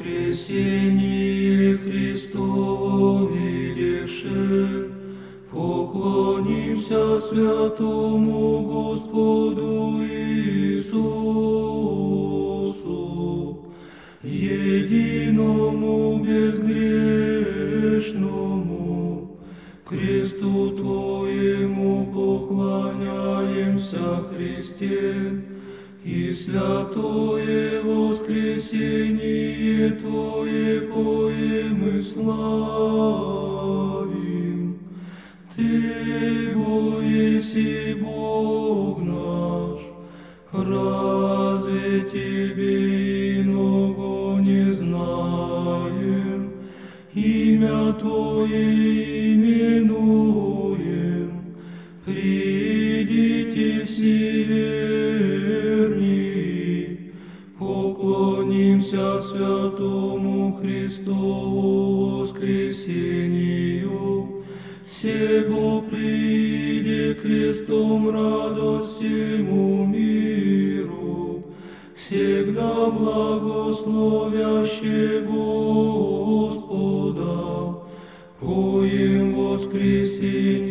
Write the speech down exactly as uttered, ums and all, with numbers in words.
воскресение Христово видевши, поклонимся святому Господу Иисусу, единому безгрешному, кресту Твоему поклоняемся, Христе, и святое воскресение Твое поем и славим. Ты, бо еси Бог наш, разве Тебе иного не знаем? Имя Твое именуем, придите все верни, поклонимся святому Христову воскресению, себо приди крестом радость всему миру, всегда благословяще Господа, поем воскресенье